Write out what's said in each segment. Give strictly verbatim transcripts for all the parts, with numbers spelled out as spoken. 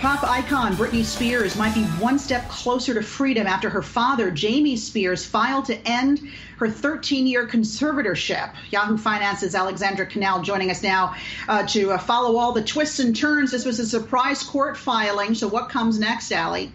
Pop icon Britney Spears might be one step closer to freedom after her father, Jamie Spears, filed to end her thirteen-year conservatorship. Yahoo Finance's Alexandra Canal joining us now uh, to uh, follow all the twists and turns. This was a surprise court filing. So what comes next, Allie?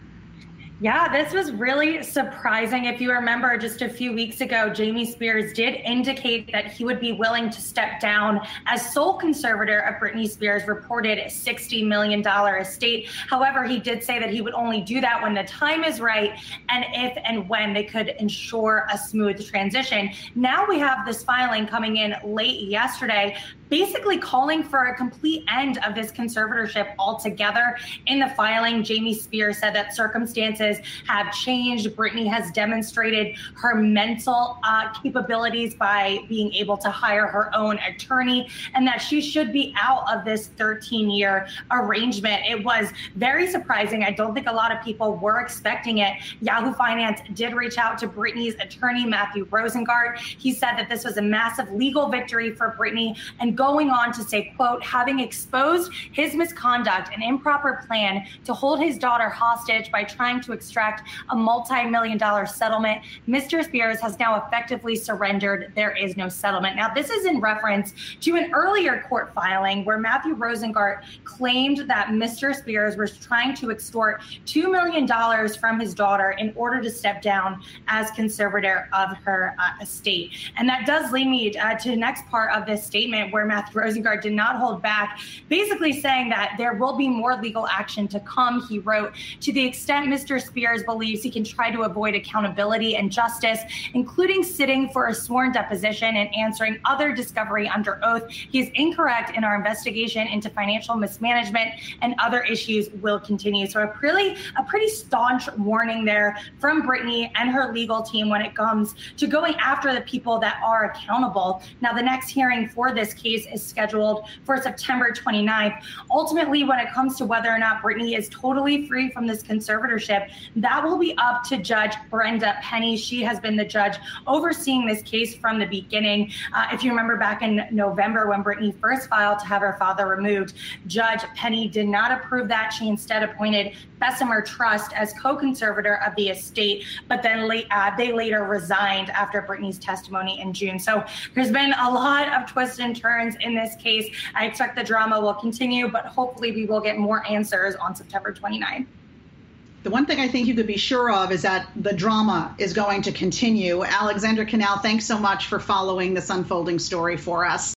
Yeah, this was really surprising. If you remember, just a few weeks ago, Jamie Spears did indicate that he would be willing to step down as sole conservator of Britney Spears' reported sixty million dollars estate. However, he did say that he would only do that when the time is right and if and when they could ensure a smooth transition. Now we have this filing coming in late yesterday, basically calling for a complete end of this conservatorship altogether. In the filing, Jamie Spears said that circumstances have changed. Britney has demonstrated her mental uh, capabilities by being able to hire her own attorney, and that she should be out of this thirteen-year arrangement. It was very surprising. I don't think a lot of people were expecting it. Yahoo Finance did reach out to Britney's attorney, Matthew Rosengart. He said that this was a massive legal victory for Britney, and going on to say, quote, having exposed his misconduct and improper plan to hold his daughter hostage by trying to extract a multi-million dollar settlement, Mister Spears has now effectively surrendered. There is no settlement. Now, this is in reference to an earlier court filing where Matthew Rosengart claimed that Mister Spears was trying to extort two million dollars from his daughter in order to step down as conservator of her uh, estate. And that does lead me uh, to the next part of this statement, where Matthew Rosengart did not hold back, basically saying that there will be more legal action to come. He wrote, to the extent Mister Spears believes he can try to avoid accountability and justice, including sitting for a sworn deposition and answering other discovery under oath, he is incorrect, in our investigation into financial mismanagement and other issues will continue. So a really, a pretty staunch warning there from Britney and her legal team when it comes to going after the people that are accountable. Now, the next hearing for this case is scheduled for September twenty-ninth. Ultimately, when it comes to whether or not Britney is totally free from this conservatorship, that will be up to Judge Brenda Penny. She has been the judge overseeing this case from the beginning. Uh, if you remember back in November when Britney first filed to have her father removed, Judge Penny did not approve that. She instead appointed Bessemer Trust as co-conservator of the estate, but then late, uh, they later resigned after Britney's testimony in June. So there's been a lot of twists and turns in this case. I expect the drama will continue, but hopefully we will get more answers on September twenty-ninth. The one thing I think you could be sure of is that the drama is going to continue. Alexandra Canal, thanks so much for following this unfolding story for us.